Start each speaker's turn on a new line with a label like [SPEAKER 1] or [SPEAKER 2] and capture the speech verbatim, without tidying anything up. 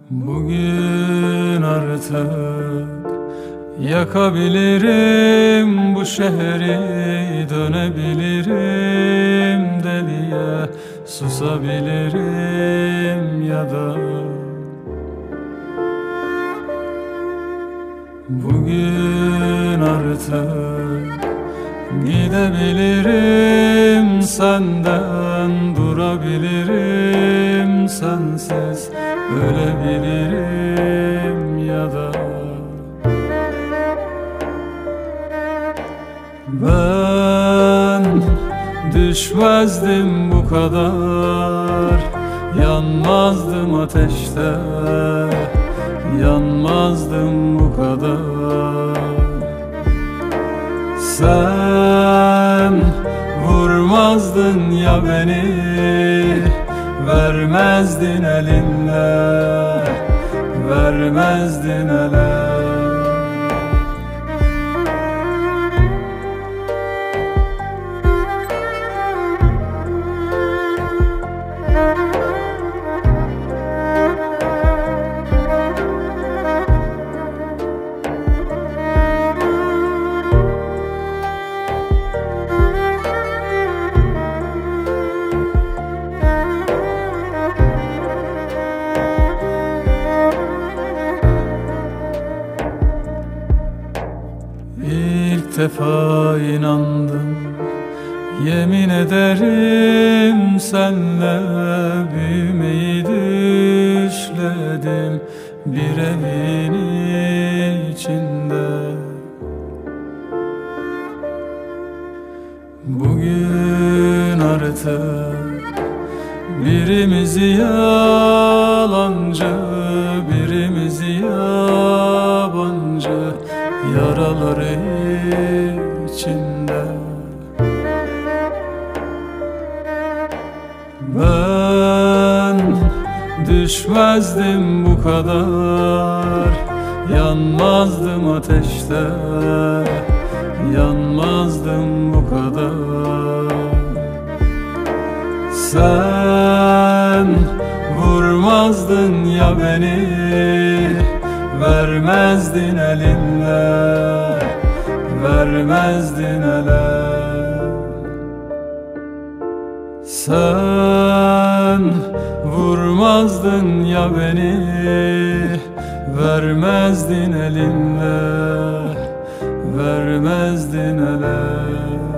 [SPEAKER 1] Bugün artık yakabilirim bu şehri, dönebilirim deliye, susabilirim ya da bugün artık gidebilirim senden, durabilirim sensiz, ölebilirim ya da ben düşmezdim bu kadar, yanmazdım ateşte, yanmazdım bu kadar. Sen vurmazdın ya beni, vermezdin elinle, vermezdin ele. İlk defa inandım, yemin ederim senle büyümeyi düşledim bir evin içinde. Bugün artık birimizi yalancı, birimizi yabancı yaraları içinde. Ben düşmezdim bu kadar, yanmazdım ateşte, yanmazdım bu kadar. Sen vurmazdın ya beni, vermezdin elinle, vermezdin ele. Sen vurmazdın ya beni, vermezdin elinle, vermezdin ele.